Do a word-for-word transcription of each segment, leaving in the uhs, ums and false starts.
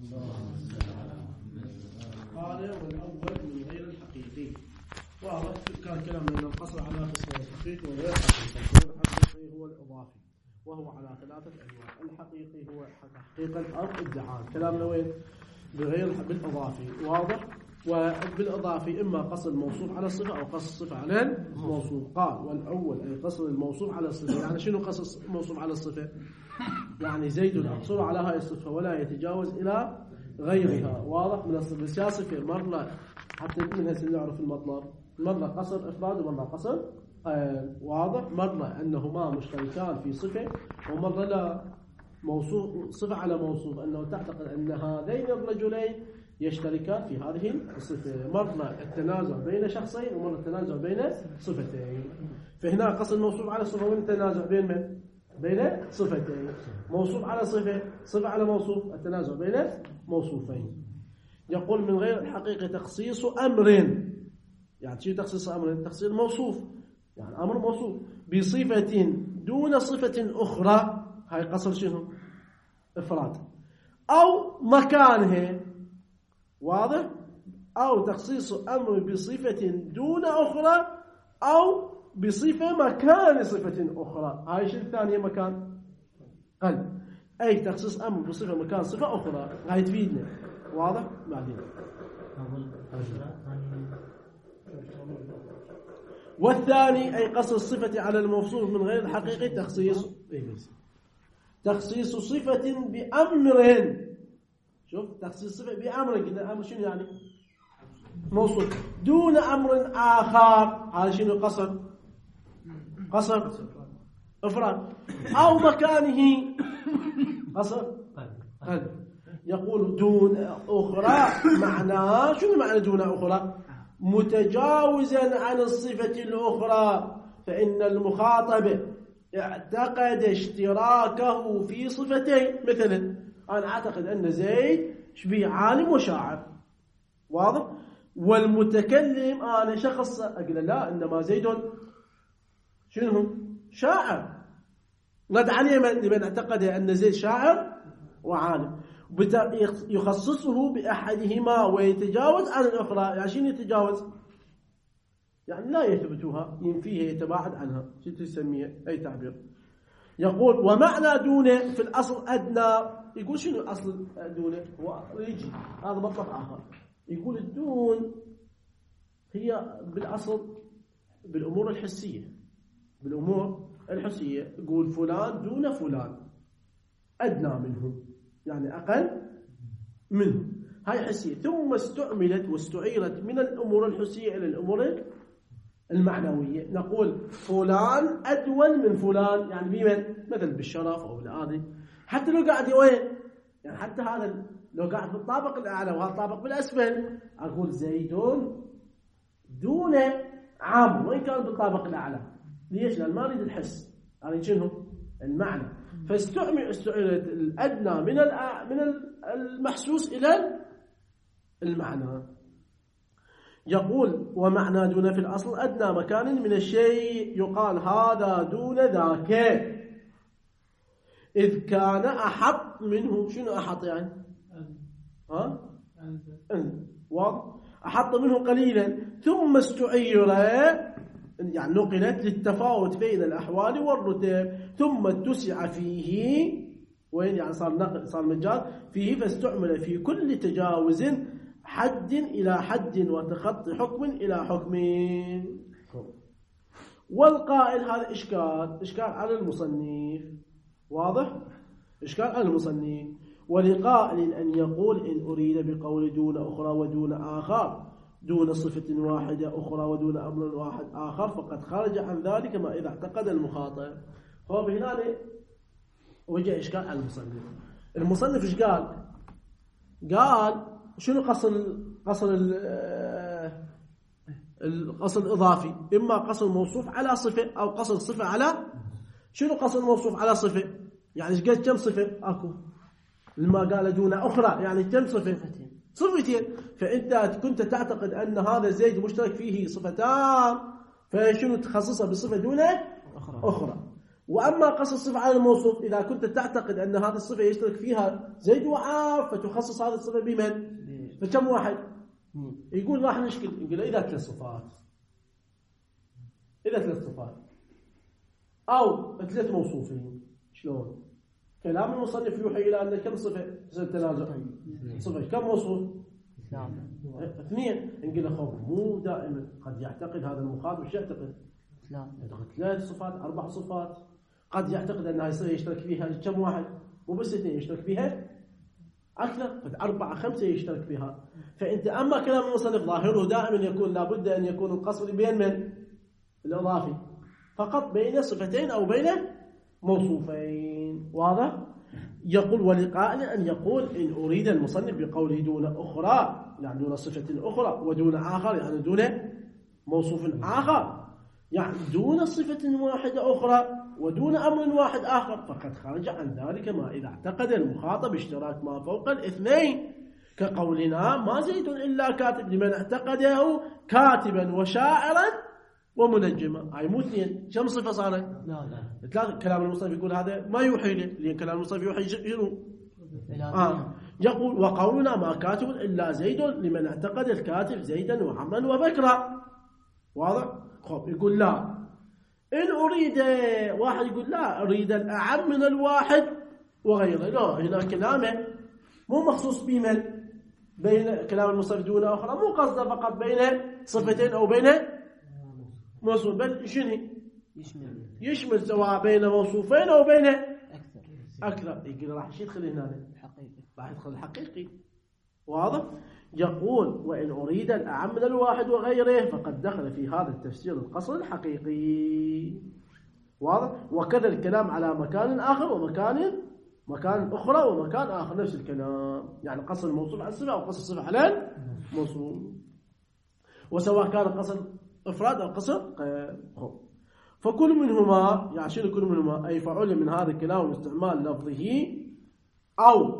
قال والأول من غير الحقيقي. واضح كان كلامنا أن القصر على قسم الحقيقي وغير الحقيقي. الحقيقي هو الإضافي وهو على ثلاثة أنواع. الحقيقي هو حقيقة أو ادعاء. كلامنا وين؟ بغير بالإضافي. واضح؟ وبالإضافي إما قصر الموصوف على الصفة أو قصر الصفة على الموصوف. قال والأول أي قصر الموصوف على الصفة. يعني شنو قصر الموصوف على الصفة؟ يعني زيد يقصر على هاي الصفة ولا يتجاوز إلى غيرها. واضح؟ من الصفة السياسة مرة حتى من هسه نعرف المطلب. مرة قصر إفراد ومرة قصر آه واضح؟ مرة أنهما مشتركان في صفة ومرة لا. موصوف صفة على موصوف أنه تعتقد أن هذين الرجلين يشتركان في هذه الصفة. مرة التنازع بين شخصين ومرة التنازع بين صفتين. فهنا قصر الموصوف على صفة والتنازع بين من؟ بين صفتين. موصوف على صفة، صفة على موصوف، التنازع بين موصوفين. يقول من غير الحقيقة تخصيص أمر. يعني شو تخصيص أمر؟ تخصيص الموصوف يعني أمر موصوف بصفة دون صفة أخرى. هاي قصر شنو؟ إفراد. أو مكانه. واضح؟ أو تخصيص أمر بصفة دون أخرى أو بصفة مكان صفة أخرى. هاي شيء الثانية مكان قلب. أي تخصيص أمر بصفة مكان صفة أخرى. هاي تفيدنا. واضح؟ بعدين والثاني أي قصر الصفة على الموصوف من غير الحقيقي تخصيص تخصيص صفة بأمر. شوف تخصيص صفة بأمر. قلنا أمر شنو يعني؟ موصوف دون أمر آخر. هذا شنو قصر؟ قصر إفراد. أو مكانه قصر قلب. يقول دون أخرى معناه شنو معنى دون أخرى؟ متجاوزا عن الصفة الأخرى. فإن المخاطب اعتقد اشتراكه في صفتين. مثلا أنا أعتقد أن زيد شبيه عالم وشاعر. واضح؟ والمتكلم أنا شخص أقول لا إنما زيد شنو؟ شاعر. ندعني لمن اعتقد أن زيد شاعر وعالم يخصصه بأحدهما ويتجاوز عن الأخرى. يعني شنو يتجاوز؟ يعني لا يثبتها ينفيها يتباعد عنها. شو تسميه أي تعبير؟ يقول ومعنى دون في الأصل أدنى. يقول شنو الأصل دون؟ هو يجي هذا مطلب آخر. يقول الدون هي بالأصل بالأمور الحسية. بالأمور الحسية يقول فلان دون فلان أدنى منه يعني أقل منه. هاي حسية. ثم استعملت واستعيرت من الأمور الحسية إلى الأمور المعنوية. نقول فلان أدون من فلان يعني بمن؟ مثل بالشرف أو بالآذي. حتى لو قاعد وين يعني حتى هذا لو قاعد بالطابق الأعلى وهذا الطابق بالأسفل أقول زيدون دون عام وين كان بالطابق الأعلى. ليش؟ لأن ما أريد الحس. يعني شنو المعنى. فاستعمل استعملت الأدنى من من المحسوس إلى المعنى. يقول ومعنى دون في الأصل أدنى مكان من الشيء. يقال هذا دون ذاك إذ كان أحط منه. شنو أحط يعني؟ ها؟ واضح؟ أحط منه قليلا ثم استعير يعني نقلت للتفاوت بين الأحوال والرتب ثم اتسع فيه وين يعني صار نقل صار مجال فيه فاستعمل في كل تجاوز حد إلى حد وتخطي حكم إلى حكم. والقائل هذا إشكال إشكال على المصنف. واضح؟ إشكال على المصنف. ولقائل أن يقول إن أريد بقول دون أخرى ودون آخر دون صفة واحدة أخرى ودون أمر واحد آخر فقد خرج عن ذلك ما إذا اعتقد المخاطب. هو بهنا وجه إشكال على المصنف. المصنف إيش قال؟ قال شنو قصر قصر القصر الإضافي؟ إما قصر موصوف على صفة أو قصر صفة على شنو قصر موصوف على صفة؟ يعني إيش قال كم صفة؟ أكو لما قال دون أخرى يعني كم صفة؟ صفتين. فأنت كنت تعتقد أن هذا زيد مشترك فيه صفتان فشنو تخصصها بصفة دون أخرى. وأما قصر الصفة على الموصوف إذا كنت تعتقد أن هذه الصفة يشترك فيها زيد وعام فتخصص هذه الصفة بمن؟ فكم واحد؟ يقول راح نشكل، يقول إذا ثلاث صفات إذا ثلاث صفات أو ثلاث موصوفين. شلون؟ كلام المصنف يوحي إلى أن كم صفة تنازع؟ صفة. كم موصوف؟ اثنين. نقول له مو دائما، قد يعتقد هذا المخاطب ايش يعتقد؟ يعتقد ثلاث صفات أربع صفات. قد يعتقد أن هاي الصفة يشترك فيها كم واحد؟ مو بس اثنين، يشترك فيها أكثر، قد أربعة خمسة يشترك فيها. فأنت أما كلام المصنف ظاهره دائما يكون لابد أن يكون القصر بين من؟ الإضافي فقط بين صفتين أو بين موصوفين. واضح؟ يقول ولقائل أن يقول إن أريد المصنف بقوله دون أخرى يعني دون صفة أخرى ودون آخر يعني دون موصوف آخر، يعني دون صفة واحدة أخرى ودون أمر واحد آخر، فقد خرج عن ذلك ما إذا اعتقد المخاطب اشتراك ما فوق الاثنين، كقولنا ما زيد إلا كاتب لمن اعتقده كاتبا وشاعرا ومنجما. هاي مو اثنين، كم صفة صارت؟ لا لا كلام المصنف يقول هذا ما يوحي له، لأن كلام المصنف يوحي شنو؟ آه. يقول وقولنا ما كاتب إلا زيد لمن اعتقد الكاتب زيدا وعما وبكرا. واضح؟ خب يقول لا، إن أريد واحد يقول لا أريد الأعم من الواحد وغيره، لا هنا كلامه مو مخصوص بمن بين كلام المصنف دون أخرى، مو قصده فقط بين صفتين أو بين موصوف، بل شنو يشمل يشمل سواء بين موصوفين أو بين أكثر أكثر. يقول راح يدخل هنا الحقيقي، راح يدخل الحقيقي. واضح؟ يقول وإن أريد الأعم من الواحد وغيره فقد دخل في هذا التفسير القصر الحقيقي. واضح؟ وكذا الكلام على مكان آخر ومكان مكان أخرى ومكان آخر، نفس الكلام، يعني قصر الموصوف على الصفة أو قصر الصفة على الموصوف، وسواء كان قصر إفراد أو قصر قيد. فكل منهما يعني شنو كل منهما؟ أي فعل من هذا الكلام واستعمال لفظه أو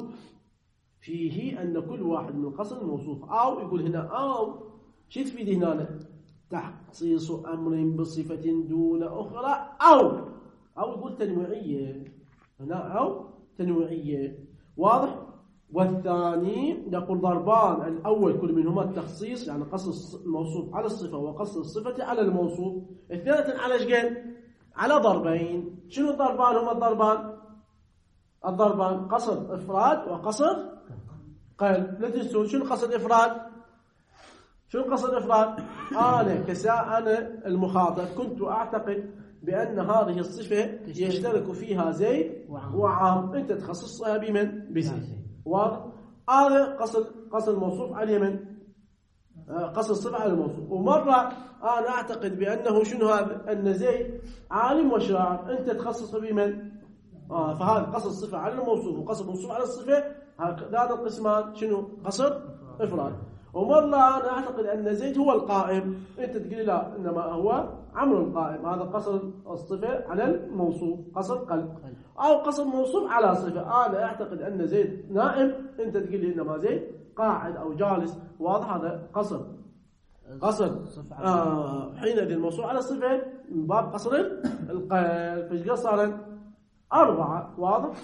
فيه أن كل واحد من قصر الموصوف، أو يقول هنا أو شو تفيد هنا؟ تخصيص أمر بصفة دون أخرى، أو أو يقول تنويعية هنا، أو تنويعية. واضح؟ والثاني يقول ضربان، الأول كل منهما التخصيص يعني قصر الموصوف على الصفة وقصر الصفة على الموصوف، الثالث على شقين؟ على ضربين. شنو الضربان؟ هما الضربان الضربان قصر إفراد وقصر قيد. لا تنسون شنو قصر إفراد؟ شنو قصر إفراد؟ أنا كساء أنا المخاطب كنت أعتقد بأن هذه الصفة يشترك فيها زيد وعام، أنت تخصصها بمن؟ بزيد. واضح؟ هذا قصر قصر الموصوف على من؟ قصر الصفة على الموصوف. ومرة أنا أعتقد بأنه شنو هذا؟ أن زيد عالم وشاعر، أنت تخصص بمن؟ آه فهذا قصر الصفة على الموصوف وقصر الموصوف على الصفة، هذا القسمان شنو؟ قصر إفراد. ومرة أنا أعتقد أن زيد هو القائم، أنت تقول لا إنما هو عمرو القائم، هذا قصر الصفة على الموصوف قصر قلب، أو قصر موصوف على صفة، أنا أعتقد أن زيد نائم، أنت تقول لي إنما زيد قاعد أو جالس. واضح؟ هذا قصر قصر آه حينئذ الموصوف على الصفة من باب قصر القلب. فإيش قصر؟ أربعة. واضح؟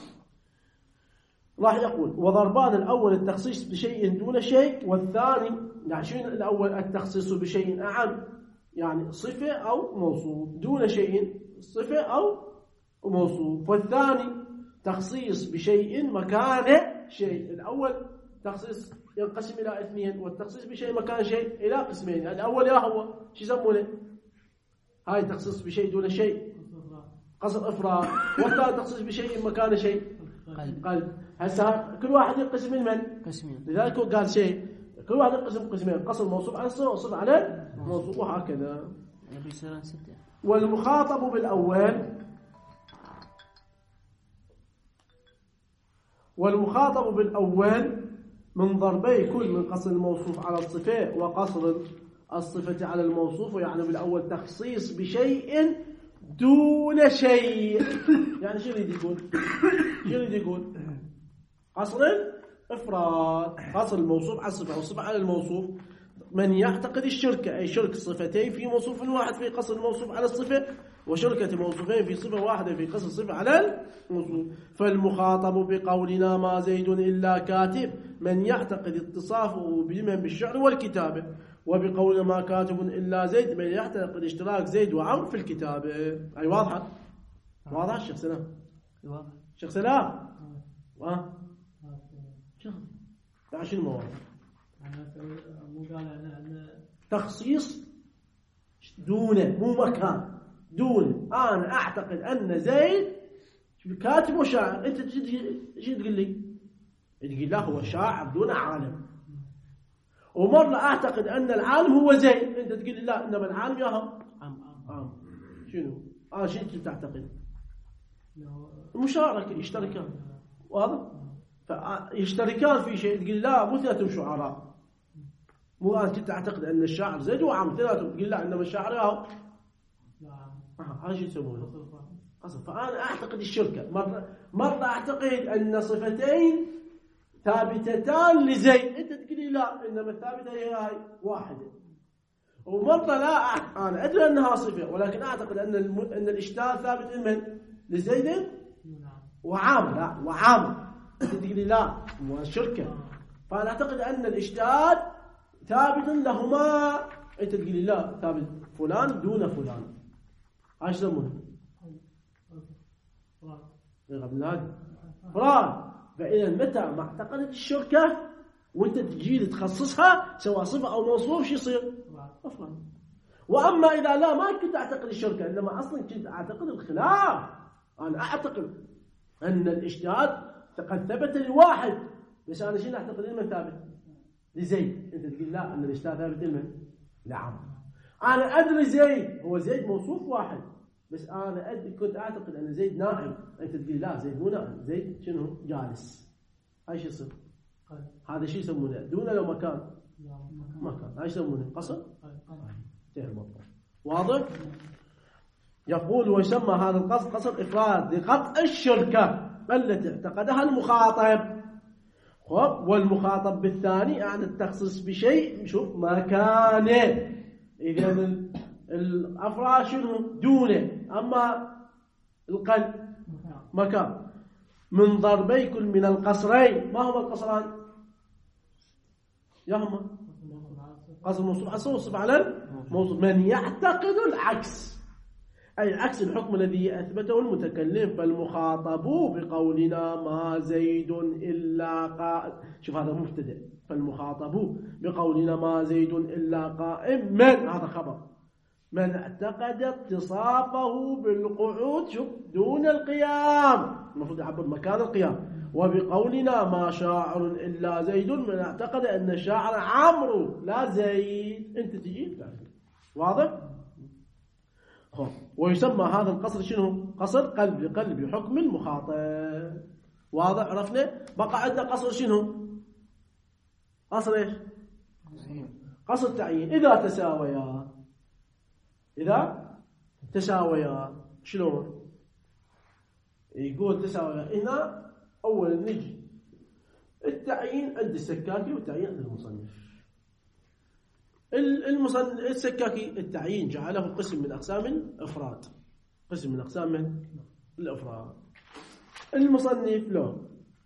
راح يقول وضربان الأول التخصيص بشيء دون شيء، والثاني يعني شنو الأول؟ التخصيص بشيء أعم يعني صفة أو موصوف، دون شيء صفة أو موصوف، والثاني تخصيص بشيء مكان شيء. الأول تخصيص ينقسم إلى اثنين، والتخصيص بشيء مكان شيء إلى قسمين. الأول يا هو شو يسمونه؟ هاي تخصيص بشيء دون شيء قصر إفراد، والثاني تخصيص بشيء مكان شيء قلب قلب. هسه كل واحد ينقسم من من؟ قسمين، لذلك قال شيء كل واحد ينقسم قسمين، قصر موصوف على الصفة وصفة على موصوف، وهكذا. والمخاطب بالأول والمخاطب بالأول من ضربي كل من قصر الموصوف على الصفة وقصر الصفة على الموصوف، يعني بالأول تخصيص بشيء دون شيء. يعني شو يريد يقول؟ شو يريد يقول؟ قصر إفراد، قصر الموصوف على الصفة والصفة على الموصوف. من يعتقد الشرك أي شرك صفتين في موصوف واحد في قصر الموصوف على الصفة وشركة موصوفين في صفة واحدة في قصر صفة على الموصوف. فالمخاطب بقولنا ما زيد إلا كاتب من يعتقد اتصافه بمن بالشعر والكتابة، وبقولنا ما كاتب إلا زيد من يعتقد اشتراك زيد وعمر في الكتابة. أي واضحة؟ واضح الشيخ سلام؟ واضح شيخ سلام؟ ها؟ شيخ شنو ما واضح؟ مو قال أنا تخصيص دونه، مو مكان دون. أنا أعتقد أن زيد كاتب وشاعر، أنت شو تقول لي؟ تقول لا هو شاعر دون عالم. ومرة أعتقد أن العالم هو زيد، أنت تقول لي لا إنما العالم ياهم عام عام. شنو؟ آه شنو تعتقد؟ مشاركة، يشتركان. واضح؟ فيشتركان في شيء، تقول لا مو ثلاثة شعراء. مو أنت تعتقد أن الشاعر زيد وعم ثلاثة، تقول لا إنما الشاعر ياهم. هذا شو يسمونه؟ قصد. فأنا أعتقد الشركة. مرة مرة أعتقد أن صفتين ثابتتان لزيد، أنت تقولي لا إنما الثابتة هي هاي واحدة. ومرة لا، أنا أدري أنها صفة ولكن أعتقد أن الم... أن الإشتال ثابت لمن؟ لزيد وعامر. لا وعامر، أنت تقولي لا مو الشركة. فأنا أعتقد أن الإشتال ثابت لهما، أنت تقولي لا ثابت فلان دون فلان. ايش يسمونه؟ فراد. فراد. فإذا متى ما اعتقدت الشركة وانت تجي تخصصها سواء صفة أو موصوف شو يصير؟ أفراد. وأما إذا لا ما كنت أعتقد الشركة إنما أصلا كنت أعتقد الخلاف. أنا أعتقد أن الاجتهاد قد ثبت لواحد، بس أنا شنو أعتقد لمن ثابت؟ لزيد. أنت تقول لا أن الاجتهاد ثابت لمن؟ لعمر. أنا أدري زيد هو زيد موصوف واحد، بس أنا أدري كنت أعتقد أن زيد نائم، أنت تقول لا زيد مو نائم، زيد شنو؟ جالس. هاي شو يصير؟ هذا شو يسمونه؟ دون لو مكان؟ مكان. هاي يسمونه قصر؟ انتهى الموضوع. واضح؟ يقول ويسمى هذا القصر قصر إفراد لقطع الشركة التي اعتقدها المخاطب. والمخاطب بالثاني أعني التخصيص بشيء شوف مكانه. إذا الأفراد شنو؟ دونه. أما القلب مكان. من ضربي كل من القصرين. ما هما القصران؟ يهما قصر موصوف أصوصف على الموصوف. من يعتقد العكس، أي عكس الحكم الذي أثبته المتكلم. فالمخاطب بقولنا ما زيد إلا قائم. شوف هذا مبتدأ. فالمخاطب بقولنا ما زيد إلا قائم من هذا خبر. من اعتقد اتصافه بالقعود شوف دون القيام، المفروض يعبر مكان القيام. وبقولنا ما شاعر إلا زيد من اعتقد أن الشاعر عمرو لا زيد. أنت تجي واضح؟ ويسمى هذا القصر شنو؟ قصر قلب لقلب حكم المخاطب. واضح؟ عرفنا؟ بقى عندنا قصر شنو؟ قصر ايش؟ قصر تعيين. إذا تساويا، إذا تساويا شلون؟ يقول تساويا هنا. أولا نجي التعيين عند السكاكي والتعيين عند المصنف. المصنف السكاكي التعيين جعله قسم من أقسام الإفراد، قسم من أقسام من الإفراد. المصنف له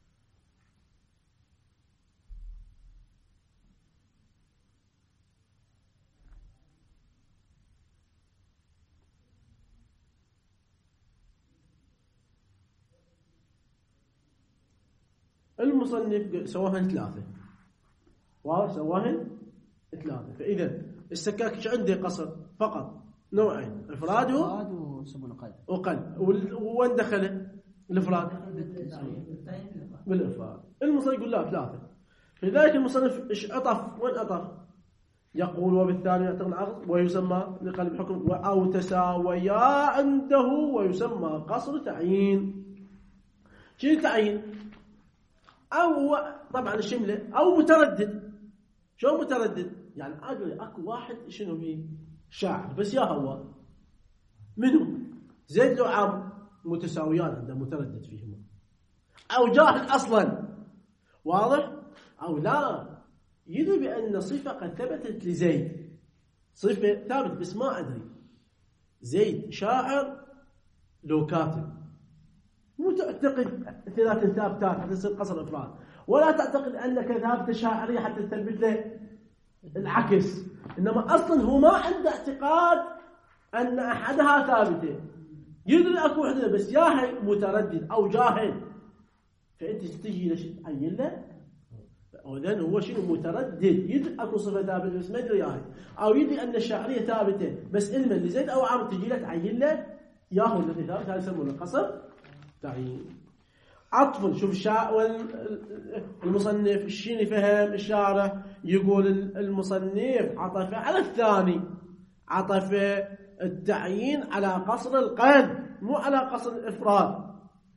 المصنف سواهن ثلاثة. واضح؟ سواهن ثلاثة. فإذا السكاكي عنده قصر فقط نوعين، إفراد وقلب. وين دخله الإفراد؟ بالإفراد. المصنف يقول لا ثلاثة. لذلك المصنف إيش أطف؟ وين أطف؟ يقول وبالثاني يعتقد العقد ويسمى لقلب حكم أو تساويا عنده ويسمى قصر تعيين. شنو تعيين؟ أو طبعا الشملة أو متردد. شو متردد؟ يعني أقول أكو واحد شنو هي شاعر بس يا هو منهم زيد لو عمرو متساويان عنده متردد فيهما، أو جاهل أصلا. واضح؟ أو لا يدري بأن صفة قد ثبتت لزيد، صفة ثابت بس ما أدري زيد شاعر لو كاتب، مو تعتقد ثلاث ثابتات حتى تصير قصر إفراد، ولا تعتقد أنك ثابتة شاعرية حتى تثبت له العكس، إنما أصلا هو ما عنده اعتقاد أن أحدها ثابتة، يدري أكو وحدة بس ياهي متردد أو جاهل، فأنت تجي ليش تعين له؟ وذن هو شنو متردد، يدري أكو صفة ثابتة بس ما يدري ياهي، أو يدري أن الشاعرية ثابتة بس علما لزيد أو عمرو تجي له تعين له ياهو الذي ثابت، هذا يسمونه قصر تعيين. عطف، شوف الشاعر المصنف الشيني فهم الشارح، يقول المصنف عطف على الثاني، عطف التعيين على قصر القلب مو على قصر الإفراد.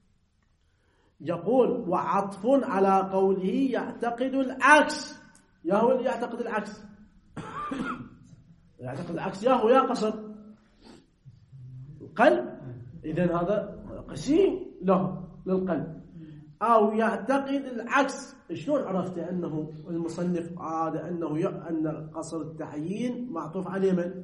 يقول وعطف على قوله يعتقد العكس، يا هو اللي يعتقد العكس يعتقد العكس يا هو يا قصر القلب، إذن هذا قسيم له للقلب. أو يعتقد العكس، شلون عرفت أنه المصنف عاد أنه ي... أن قصر التعيين معطوف عليه من؟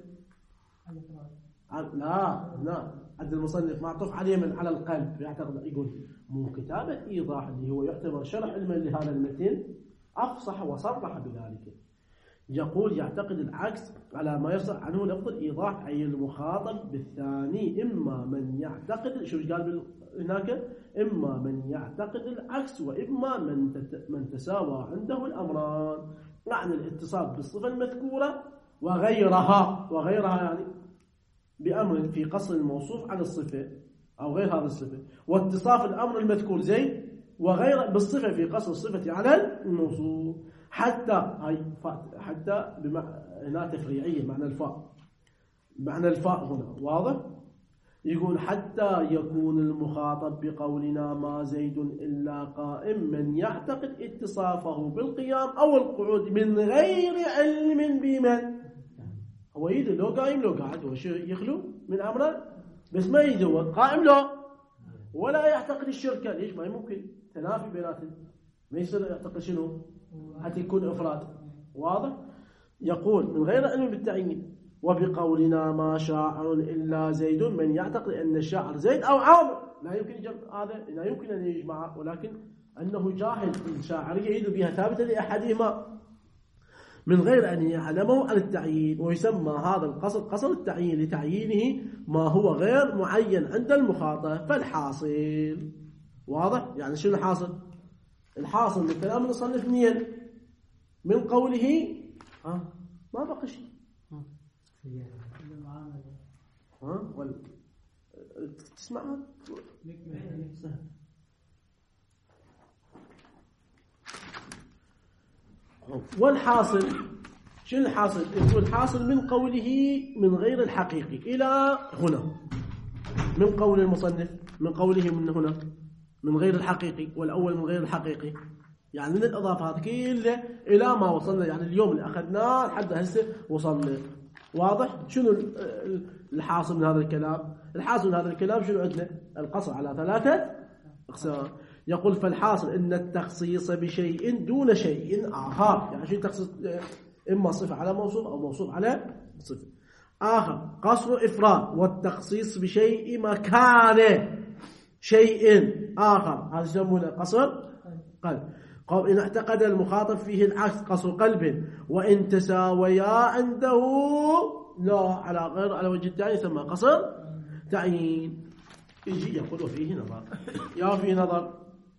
لا لا عند المصنف معطوف عليه من على القلب، يعتقد يقول مو كتابة إيضاح اللي هو يعتبر شرح علما لهذا المتن أفصح وصرح بذلك. يقول يعتقد العكس على ما يصح عنه لفظ الإيضاح، أي المخاطب بالثاني إما من يعتقد، شو قال هناك؟ إما من يعتقد العكس وإما من تت... من تساوى عنده الأمران، معنى الاتصال بالصفة المذكورة وغيرها، وغيرها يعني بأمر في قصر الموصوف على الصفة أو غير هذه الصفة، واتصاف الأمر المذكور زي وغير بالصفة في قصر الصفة على الموصوف، حتى هاي حتى بما هنا تفريعية معنى الفاء، معنى الفاء هنا واضح. يقول حتى يكون المخاطب بقولنا ما زيد إلا قائم من يعتقد اتصافه بالقيام أو القعود من غير علم بمن، هو يدري لو قائم لو قاعد هو يخلو من أمره بس ما يدري هو قائم له، ولا يعتقد الشركة، ليش ما ممكن تنافي بيناتهم، ما يصير يعتقد شنو حتى يكون إفراد واضح. يقول من غير علم بالتعيين، وبقولنا ما شاعر إلا زيد من يعتقد أن الشاعر زيد أو عامر، لا يمكن هذا لا يمكن أن يجمع، ولكن أنه جاهل الشاعرية يدري بها ثابتة لأحدهما من غير أن يعلمه على التعيين، ويسمى هذا القصر قصر التعيين لتعيينه ما هو غير معين عند المخاطب. فالحاصل واضح، يعني شنو الحاصل؟ الحاصل من كلام المصنف منين؟ من قوله ها ما بقى شيء ها ولا تسمعها والحاصل شنو الحاصل؟ يقول الحاصل من قوله من غير الحقيقي إلى هنا، من قول المصنف من قوله من هنا من غير الحقيقي، والأول من غير الحقيقي، يعني من الإضافات كلها إلى ما وصلنا، يعني اليوم اللي أخذناه لحد هسه وصلنا واضح. شنو الحاصل من هذا الكلام؟ الحاصل من هذا الكلام شنو عندنا؟ القصر على ثلاثة أقسام. يقول فالحاصل إن التخصيص بشيء دون شيء آخر، يعني شو التخصيص؟ إما صفة على موصوف أو موصوف على صفة آخر، قصر إفراد، والتخصيص بشيء مكانه شيء آخر، هذا يسمونه قصر قلب. قال إن اعتقد المخاطب فيه العكس قصر قلب، وإن تساويا عنده لا على غير على وجه الثاني يسمى قصر تعيين. يجي يقول وفيه نظر، يا فيه نظر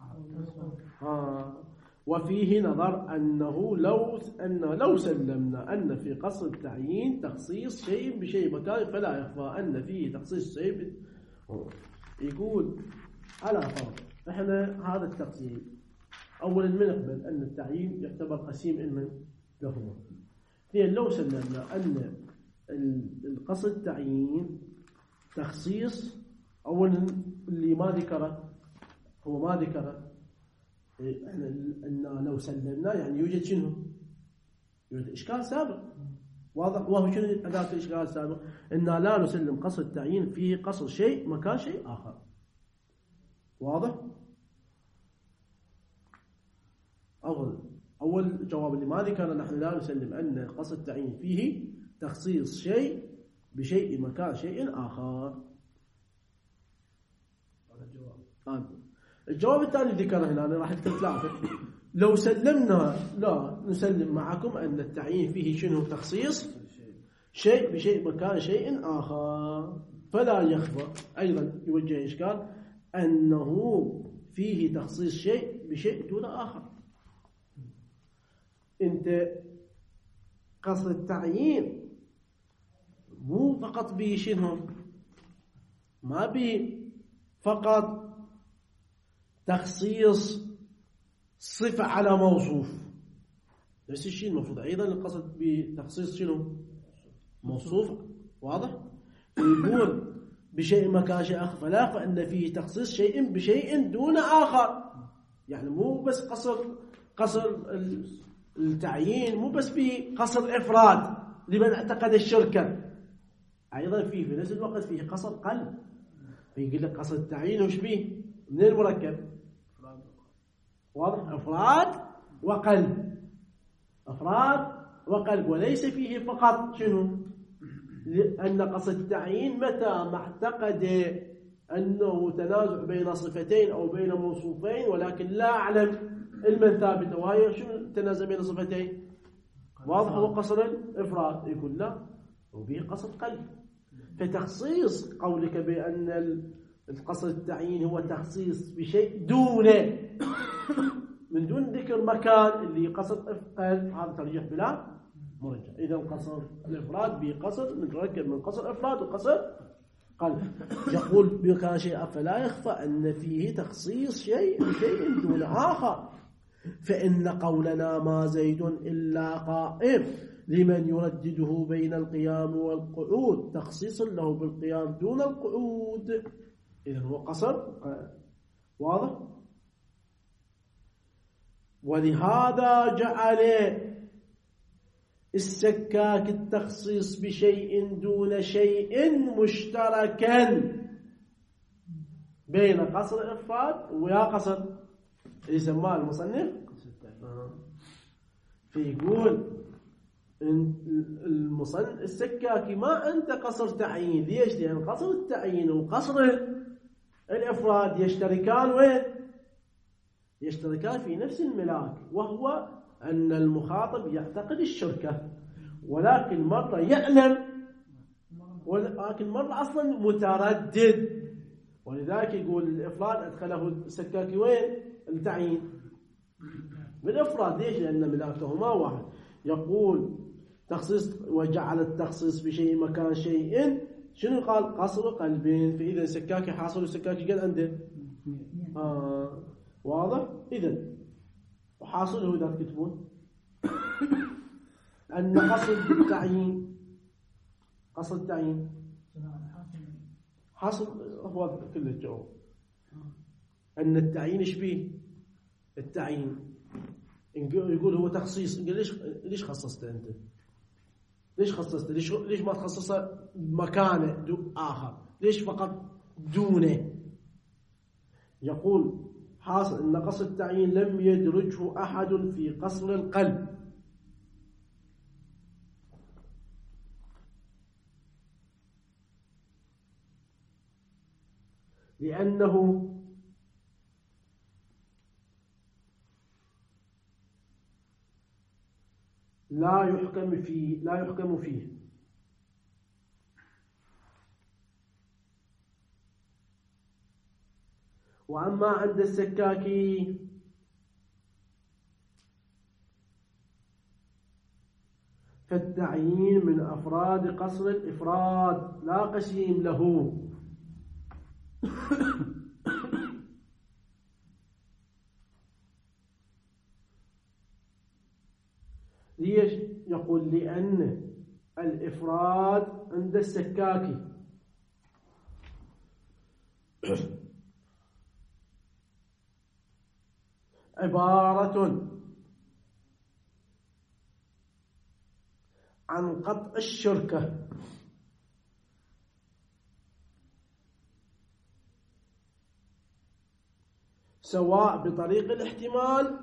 ها وفيه نظر أنه لو أن لو سلمنا أن في قصر التعيين تخصيص شيء بشيء مكان، فلا يخفى أن فيه تخصيص شيء. يقول على فرض احنا هذا التقسيم اولا بنقبل ان التعيين يعتبر قسيم علما لهما، اثنين لو سلمنا ان القصد التعيين تخصيص اولا اللي ما ذكره هو ما ذكره احنا ان لو سلمنا يعني يوجد شنو؟ يوجد اشكال سابق واضح، وهو شنو ذاك الاشكال السابق؟ ان لا نسلم قصد التعيين فيه قصد شيء مكان شيء اخر واضح. أول أول جواب اللي ما ذكرنا نحن لا نسلم أن قصد التعيين فيه تخصيص شيء بشيء مكان شيء آخر. آه. الجواب الثاني ذكره هنا أنا راح أذكر ثلاثة. لو سلمنا لا نسلم معكم أن التعيين فيه شنو تخصيص شيء بشيء مكان شيء آخر، فلا يخفى أيضا يوجه إشكال أنه فيه تخصيص شيء بشيء دون آخر. أنت قصد التعيين مو فقط به شنو، ما به فقط تخصيص صفة على موصوف، نفس الشيء المفروض أيضا القصد بتخصيص شنو موصوف. واضح؟ يقول بشيء مكان شيء آخر فلا، فإن فيه تخصيص شيء بشيء دون آخر. يعني مو بس قصر قصر التعيين مو بس بقصر الإفراد لمن اعتقد الشركة، أيضا فيه في نفس الوقت فيه قصر قلب. فيقول لك قصر التعيين وش بيه من المركب؟ واضح؟ أفراد وقلب، أفراد وقلب، وليس فيه فقط شنو لأن قصد التعيين متى ما اعتقد أنه تنازع بين صفتين أو بين موصوفين ولكن لا أعلم علما ثابتا، وهي شنو التنازع بين صفتين؟ واضح؟ هو قصر الإفراد. يقول لا وبه قصر قلب. فتخصيص قولك بأن القصد التعيين هو تخصيص بشيء دون من دون ذكر مكان اللي قصد قلب، هذا ترجيح بلا مرجع. إذا قصر الإفراد بقصر متركب من قصر إفراد وقصر قلب. يقول بكان شيء فلا يخفى أن فيه تخصيص شيء بشيء دون آخر. فإن قولنا ما زيد إلا قائم لمن يردده بين القيام والقعود تخصيص له بالقيام دون القعود. إذا هو قصر. واضح؟ ولهذا جعل السكاك التخصيص بشيء دون شيء مشتركا بين قصر الإفراد ويا قصر يسمى المصنف. فيقول المصنف السكاكي ما أنت قصر تعيين. ليش؟ لأن قصر التعيين وقصر الإفراد يشتركان وين؟ يشتركان في نفس الملاك، وهو أن المخاطب يعتقد الشركة ولكن مرة يعلم ولكن مرة أصلا متردد. ولذلك يقول الإفراد أدخله السكاكي وين؟ التعيين بالإفراد. ليش؟ لأن ملاكهما واحد. يقول تخصيص وجعل التخصيص بشيء مكان شيء شنو قال؟ قصر قلبين. فإذا سكاكي حاصل وسكاكي قال عنده آه. واضح؟ إذن وحاصله إذا تكتبون أن قصد التعيين قصد التعيين حاصل هو كل الجواب أن التعيين إيش بيه؟ التعيين يقول هو تخصيص. يقول ليش ليش خصصت أنت؟ ليش خصصت؟ ليش ليش ما تخصصه مكانه آخر؟ ليش فقط دونه؟ يقول حاصل أن قصر التعيين لم يدرجه أحد في قصر القلب، لأنه لا يحكم فيه لا يحكم فيه وأما عند السكاكي فالتعيين من أفراد قصر الإفراد لا قسيم له. ليش؟ يقول لأن الإفراد عند السكاكي عبارة عن قطع الشركة سواء بطريق الاحتمال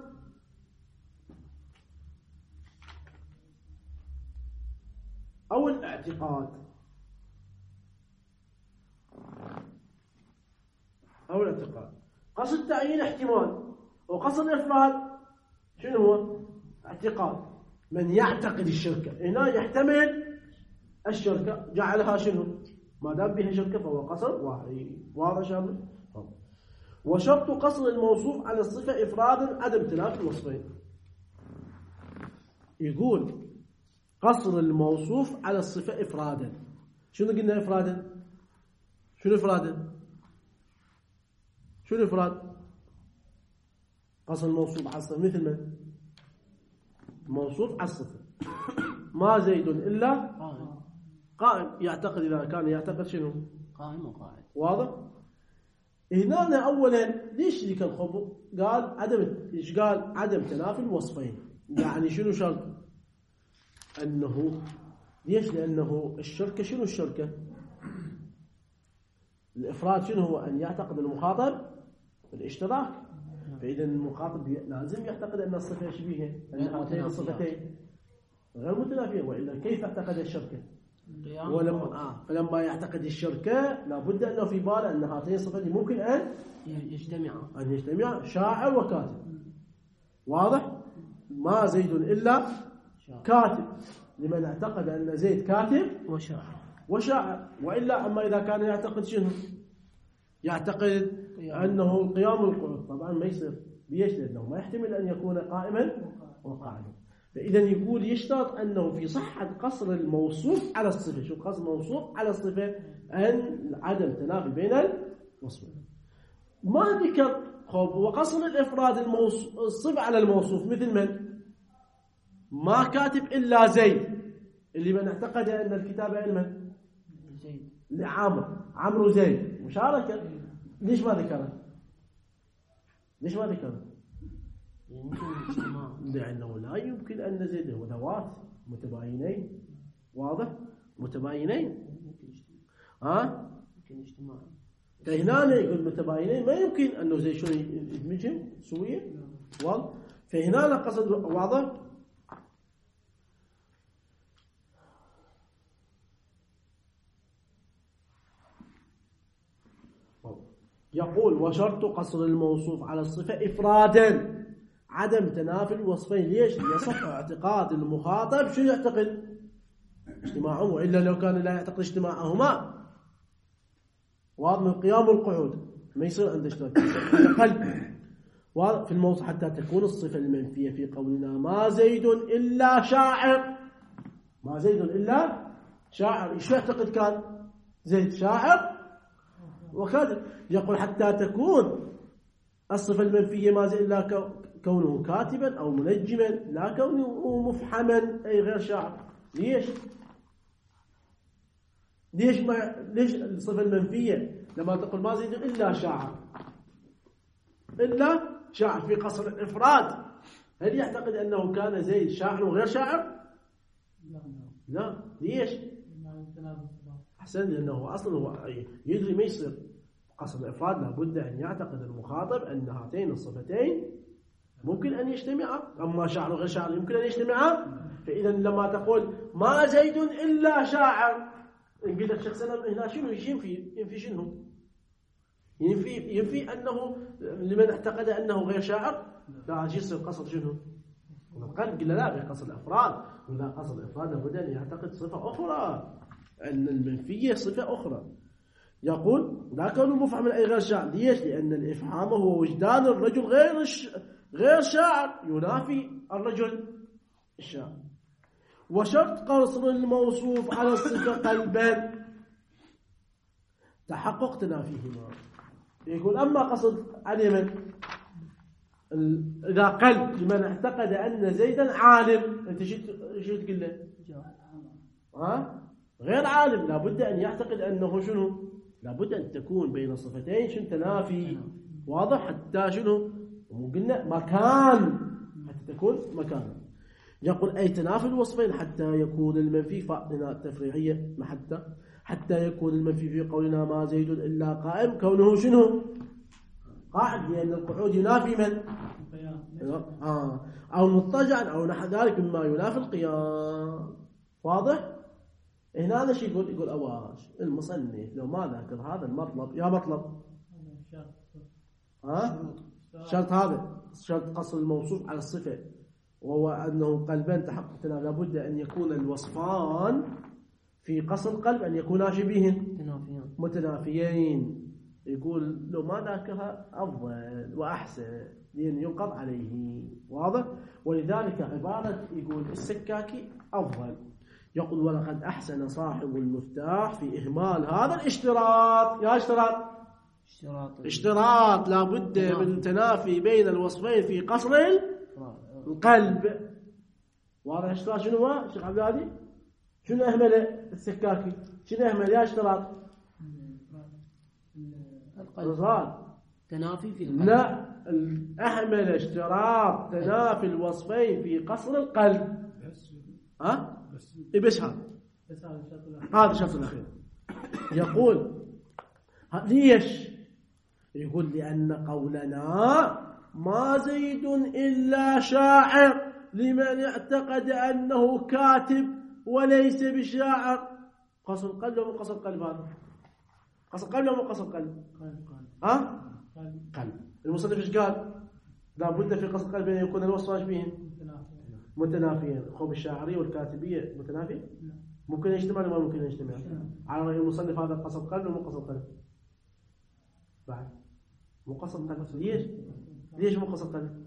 أو الاعتقاد. اعتقاد. قصد التعيين احتمال، وقصد الإفراد شنو هو؟ اعتقاد. من يعتقد الشركة هنا يحتمل الشركة جعلها شنو؟ ما دام بها شركة فهو قصد واحد. واضح شامل؟ وشرط قصر الموصوف على الصفة إفرادا عدم تنافي الوصفين. يقول قصر الموصوف على الصفة إفرادا. شنو قلنا إفرادا؟ شنو إفرادا؟ شنو إفراد؟ قصر الموصوف على الصفة مثل من؟ موصوف على الصفة. ما زيد إلا قائم. يعتقد إذا كان يعتقد شنو؟ قائم وقاعد. واضح؟ هنا أولا ليش ذيك الخبر؟ قال عدم، إيش قال؟ عدم تنافي الوصفين. يعني شنو شرط؟ أنه ليش؟ لأنه الشركة شنو الشركة؟ الإفراد شنو هو؟ أن يعتقد المخاطب الاشتراك. فإذا المخاطب لازم يعتقد أن الصفة شبيهة، أن هاتين الصفتين غير متنافية، وإلا كيف اعتقد الشركة؟ ولما آه فلما يعتقد الشركة لابد أنه في باله أن هاتين الصفتين ممكن أن يجتمعا أن يجتمع شاعر وكاتب. واضح؟ ما زيد إلا كاتب، لمن اعتقد أن زيد كاتب وشاعر وشاعر. وإلا أما إذا كان يعتقد شنو؟ يعتقد أنه القيام والقعود، طبعا ما يصير. ليش؟ لأنه ما يحتمل أن يكون قائما وقاعدا. فإذا يقول يشترط أنه في صحة قصر الموصوف على الصفة. شو قصر الموصوف على الصفة؟ أن عدم تنافي بين الوصفين. ما ذكر خب وقصر الإفراد الموصوف الصفة على الموصوف مثل من؟ ما كاتب إلا زيد، اللي من اعتقد أن الكتاب علما زيد لعمر، عمرو زيد مشاركة. ليش ما ذكره؟ ليش ما ذكره؟ يمكن الاجتماع، لأنه لا يمكن أن زيد هو ذوات متباينين. واضح؟ متباينين. ها؟ يمكن اجتماع. فهنا يقول متباينين ما يمكن أنه زي شو يدمجهم سوية. واضح؟ فهنا قصد. واضح؟ يقول وشرط قصر الموصوف على الصفة إفرادا عدم تنافي الوصفين. ليش؟ يصح اعتقاد المخاطب شو يعتقد؟ اجتماعهم، وإلا لو كان لا يعتقد اجتماعهما واضح من القيام والقعود ما يصير عنده اشتراك قلب. واضح في الموصف حتى تكون الصفة المنفية في قولنا ما زيد إلا شاعر. ما زيد إلا شاعر، شو يعتقد؟ كان زيد شاعر وكذا. يقول حتى تكون الصفة المنفية ما زيد إلا كونه كاتبا أو منجما، لا كونه مفحما أي غير شاعر. ليش؟ ليش ما ليش الصفة المنفية لما تقول ما زيد إلا شاعر؟ إلا شاعر في قصر الإفراد. هل يعتقد أنه كان زيد شاعر وغير شاعر؟ لا. ليش؟ أحسن، لأنه أصلا هو يدري ما يصير قصر الإفراد لابد أن يعتقد المخاطب أن هاتين الصفتين ممكن أن يجتمعا. أما شاعر وغير شاعر يمكن أن يجتمعا. فإذا لما تقول ما زيد إلا شاعر، قلت لك شخص هنا شنو ينفي؟ ينفي شنو؟ ينفي ينفي أنه لمن اعتقد أنه غير شاعر لا يصير قصر شنو؟ قد قلنا لا بقصر الأفراد. ولا قصر الإفراد لابد أن يعتقد صفة أخرى، أن المنفية صفة أخرى. يقول لا كونه مفهما أي غير شاعر. ليش؟ لأن الإفهام هو وجدان الرجل غير الش... غير شاعر ينافي الرجل الشاعر. وشرط قصر الموصوف على الصفة قلبا تحقق تنافيهما. يقول أما قصد على من إذا قلب لمن اعتقد أن زيدا عالم، أنت شو تقول له؟ ها؟ غير عالم، لابد أن يعتقد أنه شنو؟ لابد أن تكون بين الصفتين شنو تنافي. واضح؟ حتى شنو؟ قلنا مكان، حتى تكون مكان. يقول أي تنافي الوصفين حتى يكون المنفي فهنا التفريعية حتى حتى يكون المنفي في قولنا ما زيد إلا قائم كونه شنو؟ قاعد، لأن القعود ينافي من؟ آه. أو مضطجعا أو نحو ذلك مما ينافي القيام. واضح؟ هنا هذا شيء يقول يقول أواش المصنف لو ما ذكر هذا المطلب يا مطلب ها شرط هذا شرط قصر الموصوف على الصفة، وهو أنه قلبان تحقق لابد أن يكون الوصفان في قصر القلب أن يكونا شبيهن متنافيين. يقول لو ما ذاكرها أفضل وأحسن لأن ينقض عليه. واضح؟ ولذلك عبارة يقول السكاكي أفضل. يقول ولقد أحسن صاحب المفتاح في إهمال هذا الاشتراط. يا اشتراط اشتراط اشتراط لابد من تنافي بين الوصفين في قصر القلب. واضح اشتراط شنو هو شيخ عبد الهادي؟ شنو أهمل السكاكي؟ شنو أهمل يا اشتراط؟ القلب تنافي في القلب. لا أهمل اشتراط تنافي الوصفين في قصر القلب. ها؟ بس هذا هذا الشرط الأخير. يقول ليش؟ يقول لأن قولنا ما زيد إلا شاعر لمن اعتقد أنه كاتب وليس بشاعر. قصر القلب ولا قصر القلب؟ هذا قصر القلب ولا قصر القلب؟ ها؟ قلب. المصنف ايش قال؟ لابد في قصر القلب أن يكون الوصف شبيهن متنافيين. خب الشاعرية والكاتبية متنافي؟ ممكن يجتمع ولا ما ممكن يجتمع؟ على رأي المصنف هذا قصر القلب ولا قصر القلب؟ بعد مو قصر القلب. ليش؟ ليش مو قصر القلب؟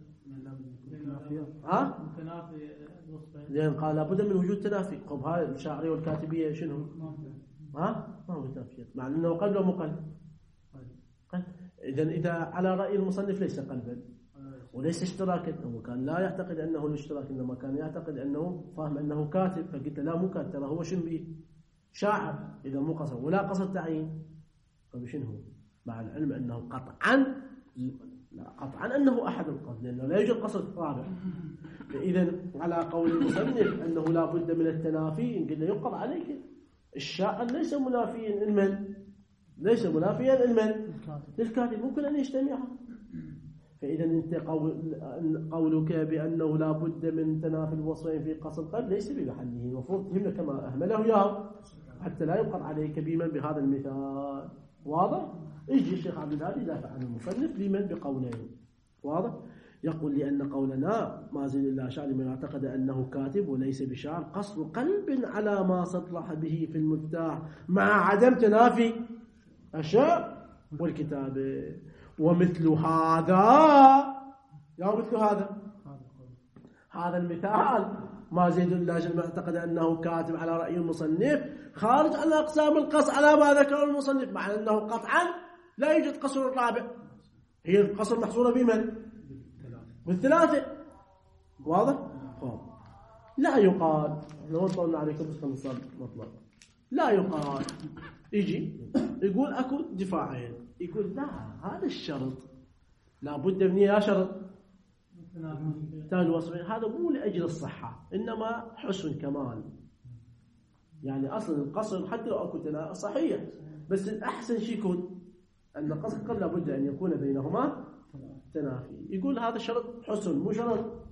ها؟ متنافي الوصفين. لأن قال لابد من وجود تنافي. خب هاي الشاعرية والكاتبية شنو؟ ها؟ ما هو متنافيين مع أنه قلب ولا مو قلب؟ قلب. إذا إذا على رأي المصنف ليس قلبا وليس اشتراكا. هو كان لا يعتقد أنه الاشتراك إنما كان يعتقد أنه فاهم أنه كاتب. فقلت لا مو كاتب ترى هو شنو بيه؟ شاعر. إذا مو قصر ولا قصر تعيين فبشنو هو؟ مع العلم أنه قطعا لا قطعا أنه أحد القصد لأنه لا يوجد قصد رابع. إذا على قول المصنف أنه لا بد من التنافي قلنا يقض عليك. الشاعر ليس منافيا المن ليس منافيا المن للكاتب ممكن أن يجتمعها. فإذا أنت قول قولك بأنه لا بد من تنافي الوصفين في قصد القلب ليس بمحله. المفروض تهمنا كما أهمله إياه حتى لا يقض عليك بمن بهذا المثال. واضح؟ يجي الشيخ عبد الهادي يدافع عن المصنف لمن بقولين. واضح؟ يقول لأن قولنا ما زال إلا شاعر من اعتقد أنه كاتب وليس بشاعر قصر قلب على ما صرح به في المفتاح مع عدم تنافي الشعر والكتابة. ومثل هذا يا مثل هذا هذا المثال ما زيد إلا شاعر من اعتقد أنه كاتب على رأي المصنف خارج عن أقسام القصر على ما ذكر المصنف مع أنه قطعا لا يوجد قصر الرابع. هي القصر محصورة بمن؟ بالثلاثة. واضح؟ لا يقال لو طلنا عليكم بس خمسة مطلق لا يقال يجي يقول أكو دفاعين. يقول لا هذا الشرط لا بد من يا شرط ثاني وصفين. هذا مو لأجل الصحة إنما حسن كمال. يعني أصلا القصر حتى لو أكو تنافي صحيح بس الأحسن شيء يكون أن القصر قبل لابد أن يكون بينهما تنافي. يقول هذا شرط حسن مو شرط.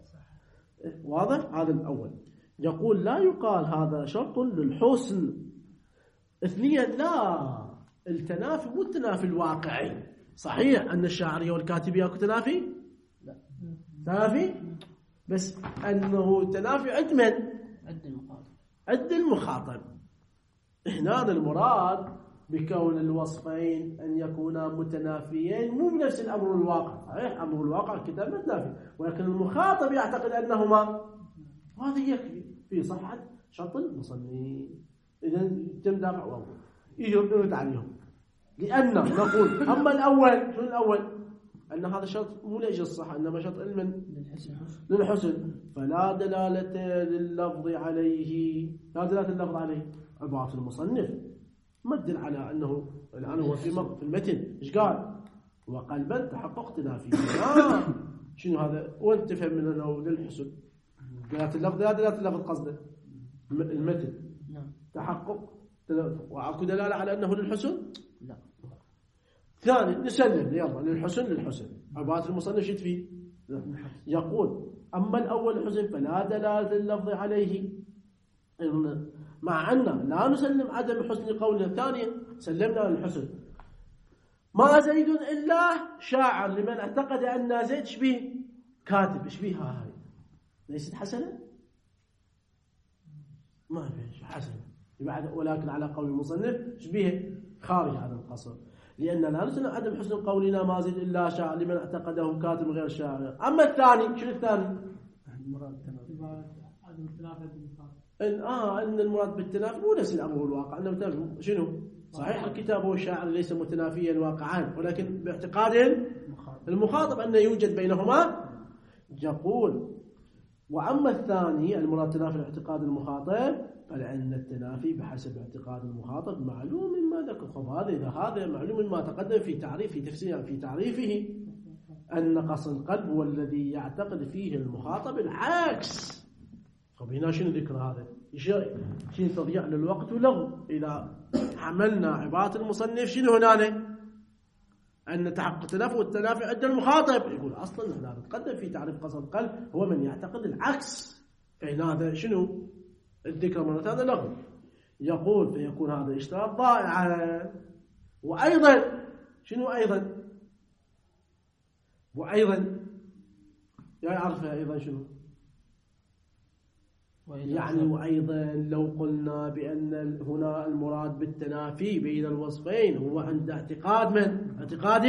واضح؟ هذا الأول. يقول لا يقال هذا شرط للحسن. اثنيا لا التنافي مو التنافي الواقعي. صحيح أن الشاعرية والكاتبية أكو تنافي لا تنافي بس أنه تنافي عند من؟ عند المخاطب. عند المخاطب. هنا المراد بكون الوصفين أن يكونا متنافيين مو بنفس الأمر الواقع. صحيح أمر الواقع الكتاب متنافي ولكن المخاطب يعتقد أنهما هذا يكفي في صحة شرط المصنف. إذا تم دافع واضح يرد عليهم لأن نقول أما الأول شو الأول أن هذا شرط مو لأجل الصحة إنما شرط علما للحسن فلا دلالة لللفظ عليه. لا دلالة اللفظ عليه. عبارة المصنف مدل على أنه الآن هو في في المتن إيش قال؟ وقلبا تحقق تنافي. آه. شنو هذا؟ وأنت تفهم من أنه للحسن دلالة اللفظ لا دلالة اللفظ قصده المتن تحقق وأكو دلالة على أنه للحسن؟ لا. ثاني نسلم يلا للحسن للحسن. عبارة المصنف شد فيه يقول أما الأول الحسن فلا دلالة اللفظ عليه مع أن لا نسلم عدم حسن قولنا. ثانيا سلمنا للحسن ما زيد إلا شاعر لمن اعتقد أن زيد شبيه كاتب شبيه هاي ليست حسنة ما فيش حسنة ولكن على قول المصنف شبيه خارج عن القصر لأننا لا نسمع عدم حسن قولنا ما زيد إلا شاعر لمن اعتقده كاتب غير شاعر. أما الثاني شنو الثاني؟ إن آه إن المراد بالتنافي مو نفس الأمر الواقع إنه شنو؟ صحيح الكتاب هو الشاعر ليس متنافيا واقعا ولكن باعتقاد المخاطب أن يوجد بينهما. يقول وأما الثاني المراد تنافي الاعتقاد المخاطب فلأن التنافي بحسب اعتقاد المخاطب معلوم مما ذكر. خب هذا إذا هذا معلوم ما تقدم في تعريف في تفسير في تعريفه أن قص القلب هو الذي يعتقد فيه المخاطب العكس. طب هنا شنو ذكر هذا؟ شنو تضيع للوقت ولغو. إذا حملنا عبارة المصنف شنو هنا؟ أن تحقق التنافي والتنافي عند المخاطب. يقول أصلا هذا تقدم في تعريف قص القلب هو من يعتقد العكس. فإن هذا شنو؟ الذكر مرة ثانية لغو. يقول فيكون هذا اشتراط ضائع. وأيضا شنو أيضا؟ وأيضا يعرفها أيضا شنو؟ يعني وأيضا لو قلنا بأن هنا المراد بالتنافي بين الوصفين هو عند اعتقاد من؟ اعتقاد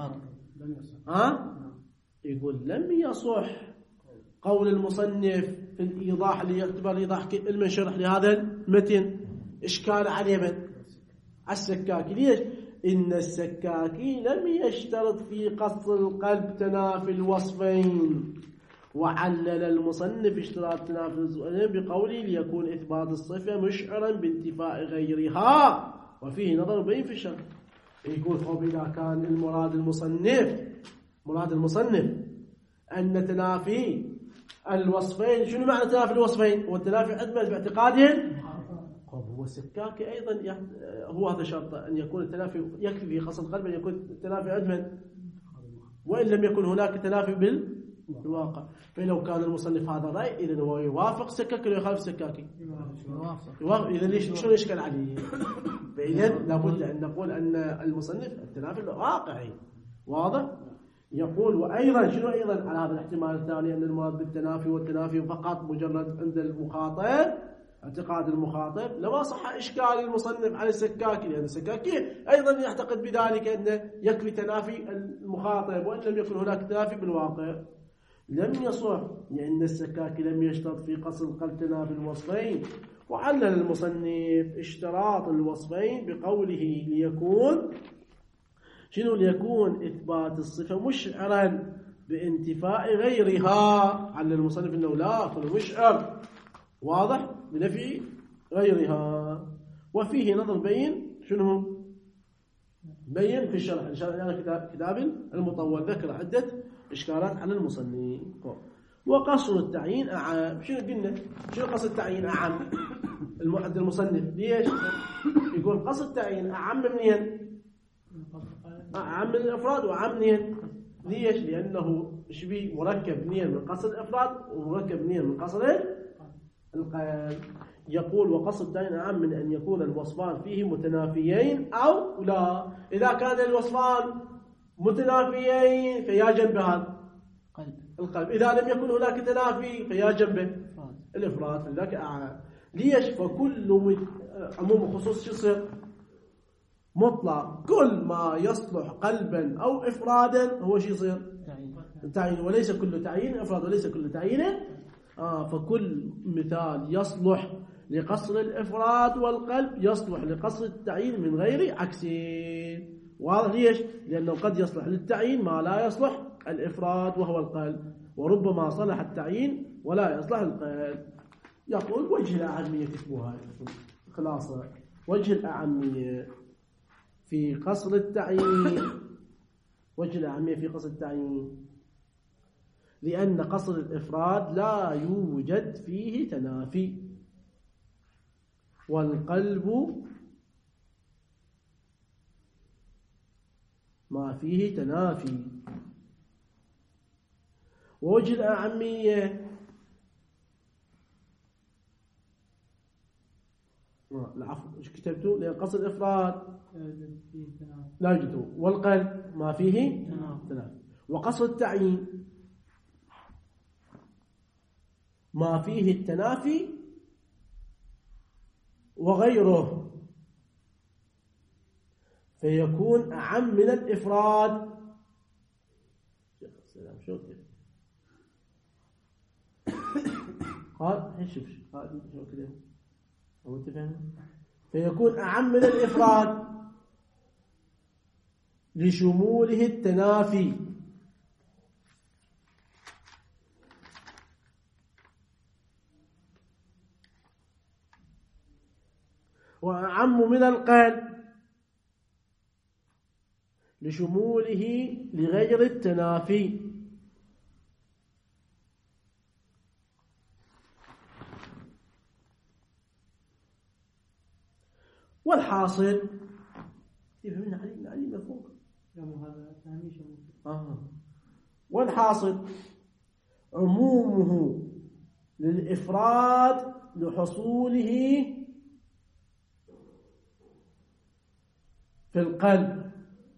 ها؟ يقول لم يصح قول المصنف في الإيضاح اللي يعتبر إيضاح المنشرح لهذا المتن إشكال عليه من؟ السكاكي. ليش؟ إن السكاكي لم يشترط في قص القلب تنافي الوصفين وعلل المصنف اشتراط تنافي الوصفين بقوله ليكون إثبات الصفة مشعرا بانتفاء غيرها وفيه نظر بين في الشرح. يقول خب إذا كان المراد المصنف مراد المصنف أن تنافي الوصفين شنو معنى تنافي الوصفين؟ والتنافي عدمه باعتقادهم. هو السكاكي أيضا هو هذا شرط أن يكون التنافي يكفي في قص القلب أن يكون التنافي عدما وإن لم يكن هناك تنافي بالواقع. فلو كان المصنف هذا الرأي إذن هو يوافق السكاكي ولا يخالف السكاكي؟ يوافق. إذن ليش شو يشكل عليه؟ فإذن لابد أن نقول أن المصنف التنافي واقعي واضح. يقول وأيضا شنو أيضا على هذا الاحتمال الثاني أن المراد بالتنافي والتنافي فقط مجرد عند المخاطب اعتقاد المخاطب لما صح إشكال المصنف على السكاكي لأن السكاكي أيضا يعتقد بذلك أن يكفي تنافي المخاطب وإن لم يكن هناك تنافي بالواقع. لم يصح لأن السكاكي لم يشترط في قص القلب تنافي الوصفين وعلل المصنف اشتراط الوصفين بقوله ليكون شنو ليكون إثبات الصفة مشعرا بانتفاء غيرها. علل المصنف أنه لا أقول مشعر واضح بنفي غيرها. وفيه نظر بين شنو بين في الشرح إن شاء الله كتاب كتاب المطول ذكر عدة إشكالات على المصنف. وقصر التعيين أعم. شنو قلنا شنو قصر التعيين أعم المعد المصنف ليش يقول قصر التعيين أعم منين؟ أعم من الإفراد وأعم منين؟ ليش؟ لأنه شبيه مركب منين من قصر الإفراد ومركب منين من قصر القيام. يقول وقصد التعيين أعم من أن يكون الوصفان فيه متنافيين أو لا. إذا كان الوصفان متنافيين فيا جنب هذا القلب. إذا لم يكن هناك تنافي فيا جنبه الإفراد. فذلك أعم. ليش؟ فكل عموم وخصوص شو يصير مطلق. كل ما يصلح قلبا أو إفرادا هو شو يصير تعيين وليس كل تعيين إفراد وليس كل تعيين آه فكل مثال يصلح لقصر الإفراد والقلب يصلح لقصر التعيين من غير عكسين. واضح ليش؟ لأنه قد يصلح للتعيين ما لا يصلح الإفراد وهو القلب وربما صلح التعيين ولا يصلح القلب. يقول وجه الأعمية تكبوها خلاصة. وجه الأعمية في قصر التعيين وجه الأعمية في قصر التعيين لأن قصر الإفراد لا يوجد فيه تنافي والقلب ما فيه تنافي. ووجه الأعمية العفو ايش كتبتوا؟ لأن قصد الإفراد فيه تنافي. لا يوجد، والقلب ما فيه تنافي. تنافي. وقصد التعيين ما فيه التنافي وغيره، فيكون أعم من الإفراد. السلام شو كده قال ايش شوف قال شو كده هو انت فاهم؟ فيكون أعم من الإفراد لشموله التنافي. وأعم من القلب لشموله لغير التنافي. والحاصل يفهمنا علي علي مفهوم هذا ثاني شمول. آه. والحاصل عمومه للإفراد لحصوله في القلب،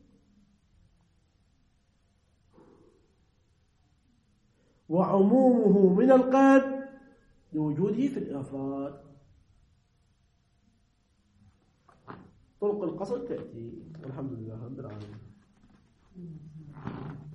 وعمومه من القلب لوجوده في الإفراد. طرق القصر تأتي، والحمد لله رب العالمين.